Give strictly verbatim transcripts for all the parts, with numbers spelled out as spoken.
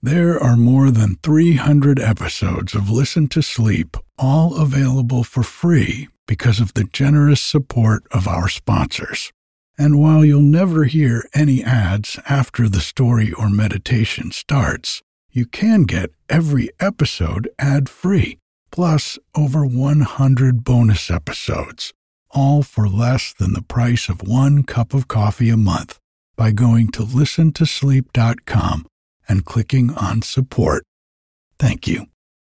There are more than three hundred episodes of Listen to Sleep, all available for free because of the generous support of our sponsors. And while you'll never hear any ads after the story or meditation starts, you can get every episode ad-free, plus over one hundred bonus episodes, all for less than the price of one cup of coffee a month by going to listen to sleep dot com and clicking on support. Thank you.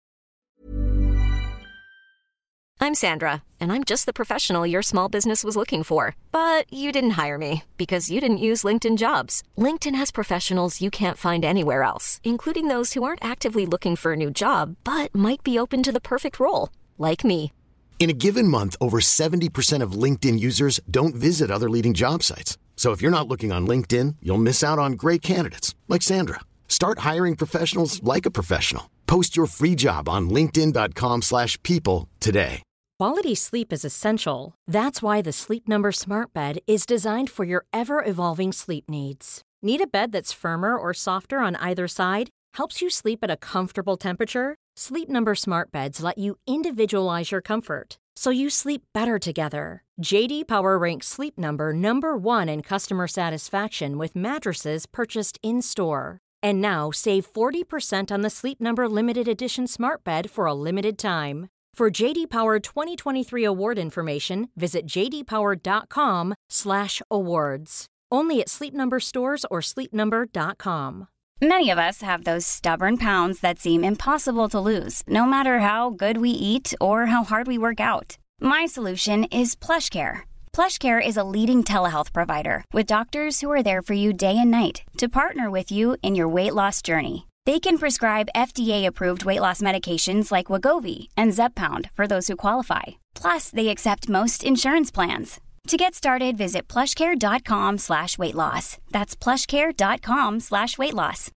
I'm Sandra, and I'm just the professional your small business was looking for. But you didn't hire me because you didn't use LinkedIn Jobs. LinkedIn has professionals you can't find anywhere else, including those who aren't actively looking for a new job, but might be open to the perfect role, like me. In a given month, over seventy percent of LinkedIn users don't visit other leading job sites. So if you're not looking on LinkedIn, you'll miss out on great candidates like Sandra. Start hiring professionals like a professional. Post your free job on linkedin dot com slash people today. Quality sleep is essential. That's why the Sleep Number Smart Bed is designed for your ever-evolving sleep needs. Need a bed that's firmer or softer on either side? Helps you sleep at a comfortable temperature? Sleep Number Smart Beds let you individualize your comfort, so you sleep better together. J D Power ranks Sleep Number number one in customer satisfaction with mattresses purchased in-store. And now, save forty percent on the Sleep Number Limited Edition Smart Bed for a limited time. For J D Power twenty twenty-three award information, visit j d power dot com slash awards. Only at Sleep Number stores or sleep number dot com. Many of us have those stubborn pounds that seem impossible to lose, no matter how good we eat or how hard we work out. My solution is PlushCare. PlushCare is a leading telehealth provider with doctors who are there for you day and night to partner with you in your weight loss journey. They can prescribe F D A-approved weight loss medications like Wegovy and Zepbound for those who qualify. Plus, they accept most insurance plans. To get started, visit plushcare.com slash weight loss. That's plushcare.com slash weight loss.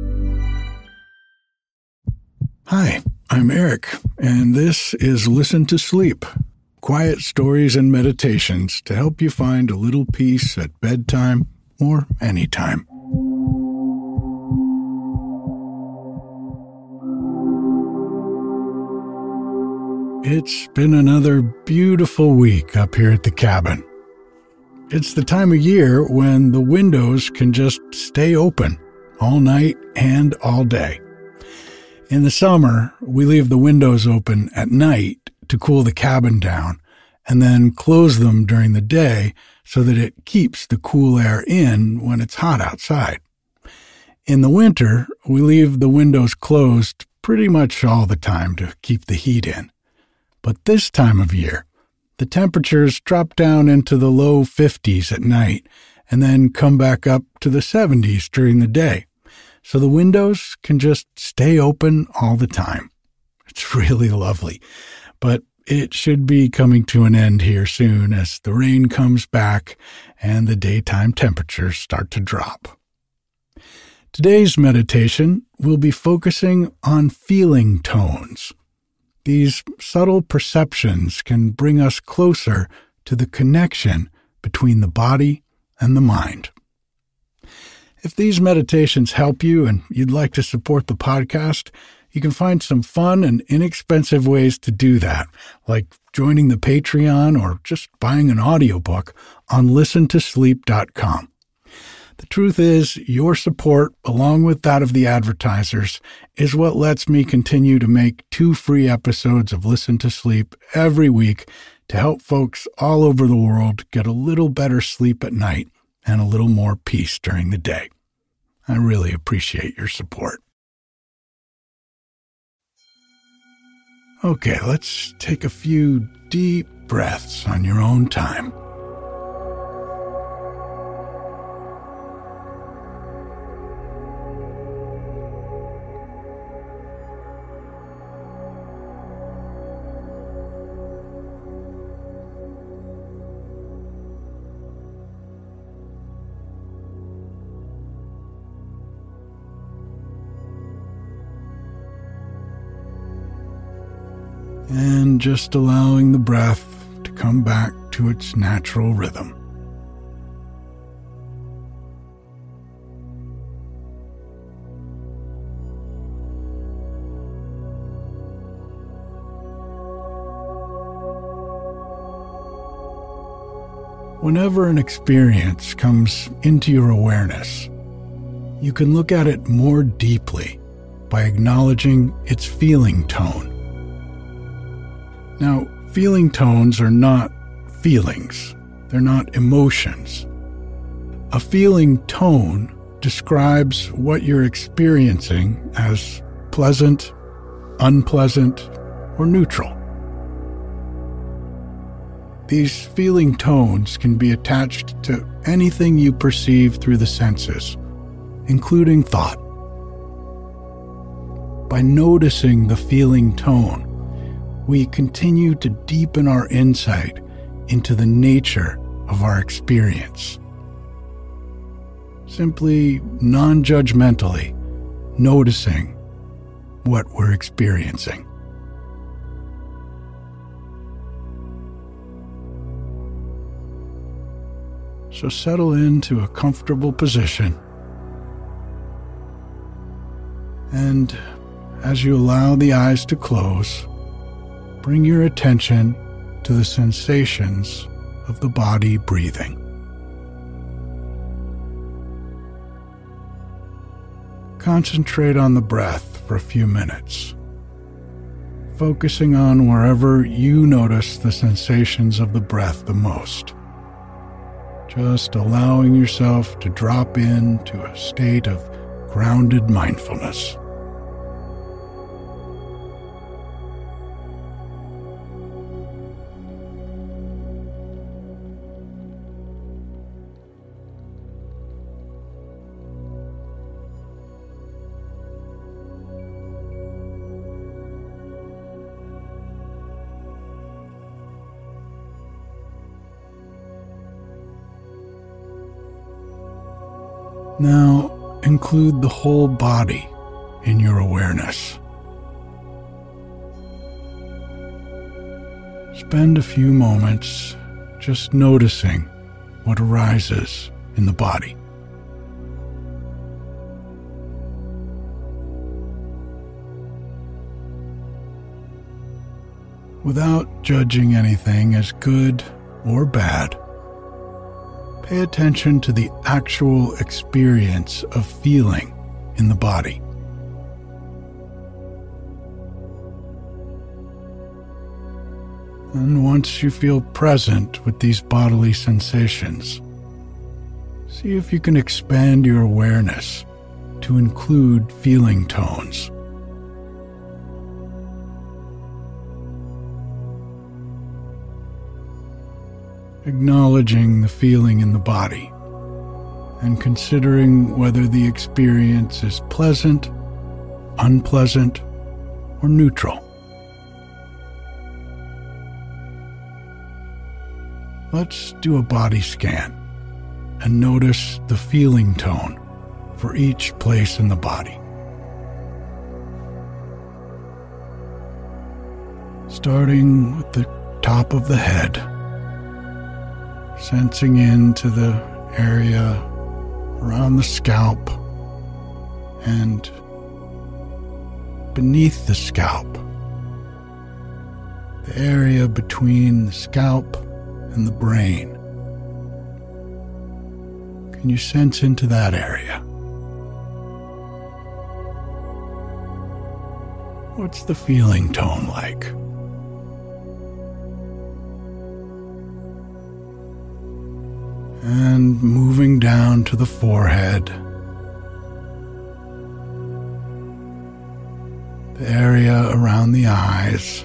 Hi, I'm Eric, and this is Listen to Sleep. Quiet stories and meditations to help you find a little peace at bedtime or anytime. It's been another beautiful week up here at the cabin. It's the time of year when the windows can just stay open all night and all day. In the summer, we leave the windows open at night to cool the cabin down, and then close them during the day so that it keeps the cool air in when it's hot outside. In the winter, we leave the windows closed pretty much all the time to keep the heat in. But this time of year, the temperatures drop down into the low fifties at night and then come back up to the seventies during the day, so the windows can just stay open all the time. It's really lovely, but it should be coming to an end here soon as the rain comes back and the daytime temperatures start to drop. Today's meditation will be focusing on feeling tones. These subtle perceptions can bring us closer to the connection between the body and the mind. If these meditations help you and you'd like to support the podcast, you can find some fun and inexpensive ways to do that, like joining the Patreon or just buying an audiobook on listen to sleep dot com. The truth is, your support, along with that of the advertisers, is what lets me continue to make two free episodes of Listen to Sleep every week to help folks all over the world get a little better sleep at night and a little more peace during the day. I really appreciate your support. Okay, let's take a few deep breaths on your own time. And just allowing the breath to come back to its natural rhythm. Whenever an experience comes into your awareness, you can look at it more deeply by acknowledging its feeling tone. Now, feeling tones are not feelings. They're not emotions. A feeling tone describes what you're experiencing as pleasant, unpleasant, or neutral. These feeling tones can be attached to anything you perceive through the senses, including thought. By noticing the feeling tone, we continue to deepen our insight into the nature of our experience. Simply non-judgmentally noticing what we're experiencing. So settle into a comfortable position, and as you allow the eyes to close, bring your attention to the sensations of the body breathing. Concentrate on the breath for a few minutes, focusing on wherever you notice the sensations of the breath the most. Just allowing yourself to drop into a state of grounded mindfulness. Now, include the whole body in your awareness. Spend a few moments just noticing what arises in the body. Without judging anything as good or bad, pay attention to the actual experience of feeling in the body. And once you feel present with these bodily sensations, see if you can expand your awareness to include feeling tones. Acknowledging the feeling in the body and considering whether the experience is pleasant, unpleasant, or neutral. Let's do a body scan and notice the feeling tone for each place in the body. Starting with the top of the head, sensing into the area around the scalp and beneath the scalp, the area between the scalp and the brain. Can you sense into that area? What's the feeling tone like? And moving down to the forehead, the area around the eyes,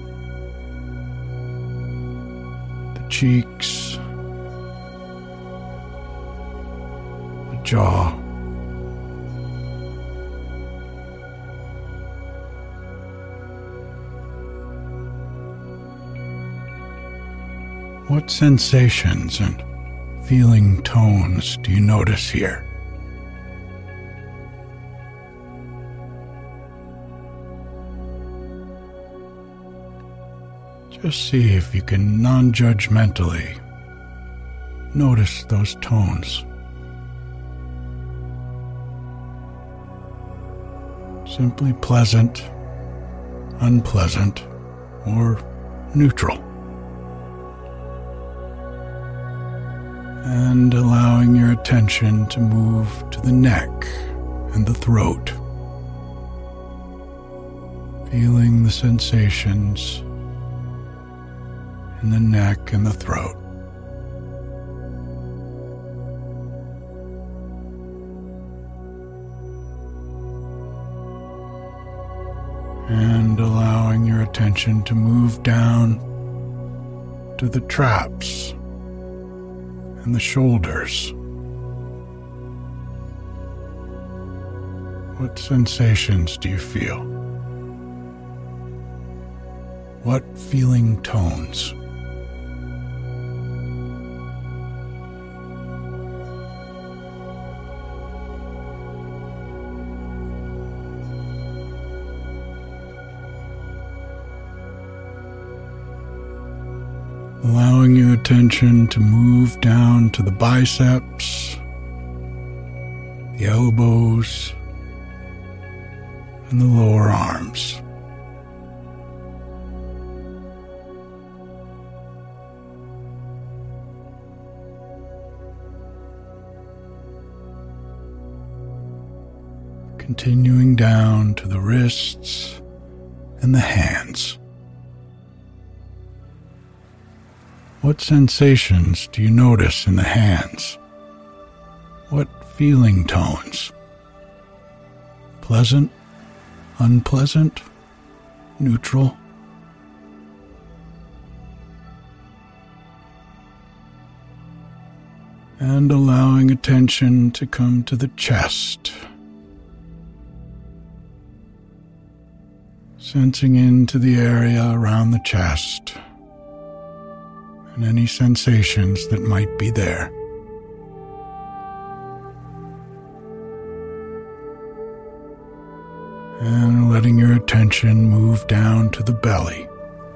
the cheeks, the jaw, what sensations and feeling tones do you notice here? Just see if you can non-judgmentally notice those tones. Simply pleasant, unpleasant, or neutral. and allowing your attention to move to the neck and the throat, feeling the sensations in the neck and the throat. And allowing your attention to move down to the traps and the shoulders. What sensations do you feel? What feeling tones? Allowing your attention to move down to the biceps, the elbows, and the lower arms. Continuing down to the wrists and the hands. What sensations do you notice in the hands? What feeling tones? Pleasant, unpleasant, neutral? And allowing attention to come to the chest. Sensing into the area around the chest and any sensations that might be there. And letting your attention move down to the belly.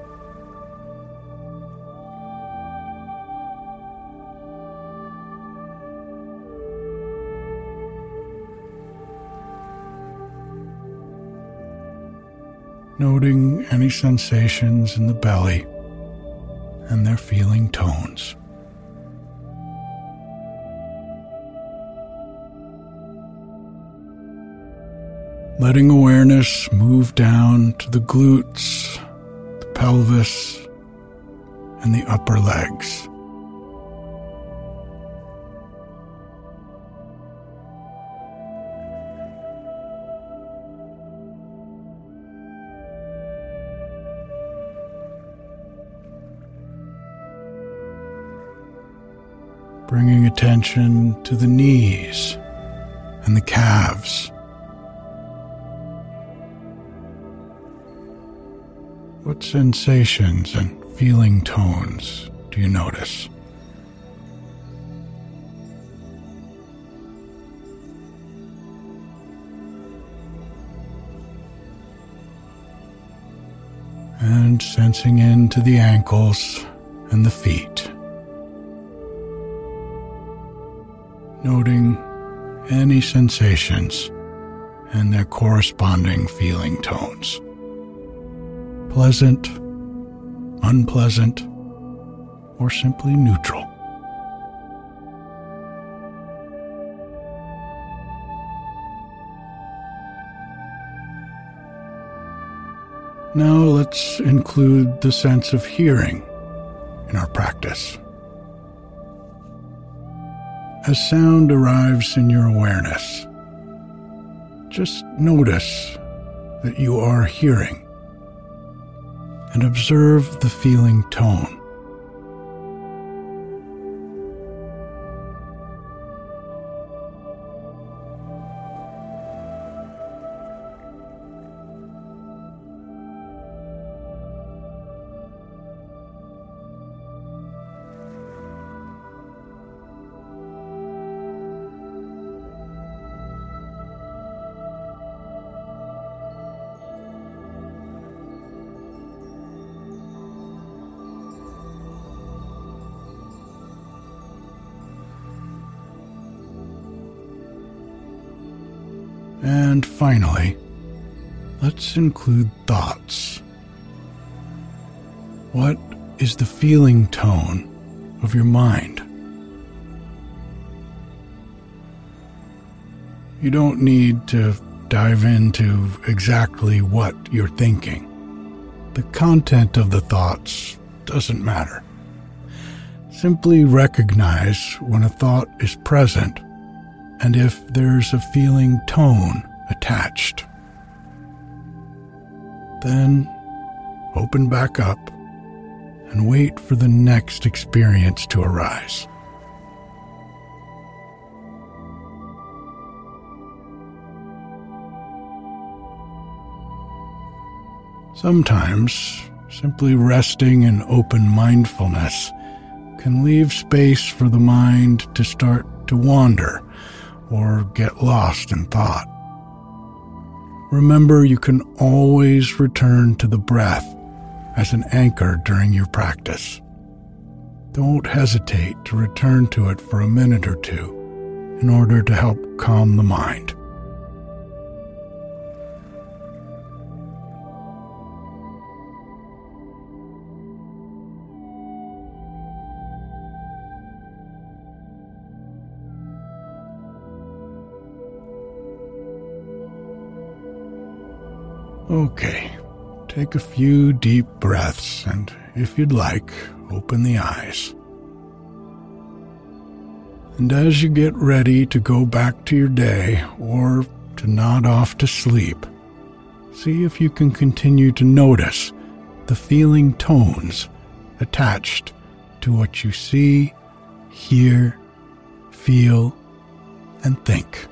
Noting any sensations in the belly and their feeling tones. Letting awareness move down to the glutes, the pelvis, and the upper legs. Bringing attention to the knees and the calves. What sensations and feeling tones do you notice? And sensing into the ankles and the feet. Noting any sensations and their corresponding feeling tones. Pleasant, unpleasant, or simply neutral. Now let's include the sense of hearing in our practice. As sound arrives in your awareness, just notice that you are hearing and observe the feeling tone. And finally, let's include thoughts. What is the feeling tone of your mind? You don't need to dive into exactly what you're thinking. The content of the thoughts doesn't matter. Simply recognize when a thought is present and if there's a feeling tone attached. Then open back up and wait for the next experience to arise. Sometimes, simply resting in open mindfulness can leave space for the mind to start to wander or get lost in thought. Remember, you can always return to the breath as an anchor during your practice. Don't hesitate to return to it for a minute or two in order to help calm the mind. Okay, take a few deep breaths and, if you'd like, open the eyes. And as you get ready to go back to your day or to nod off to sleep, see if you can continue to notice the feeling tones attached to what you see, hear, feel, and think.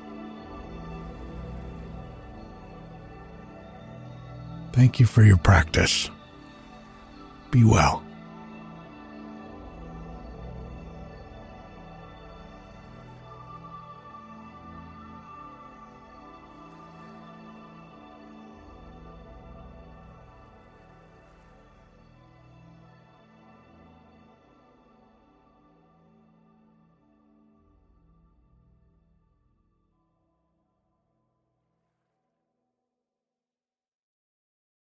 Thank you for your practice. Be well.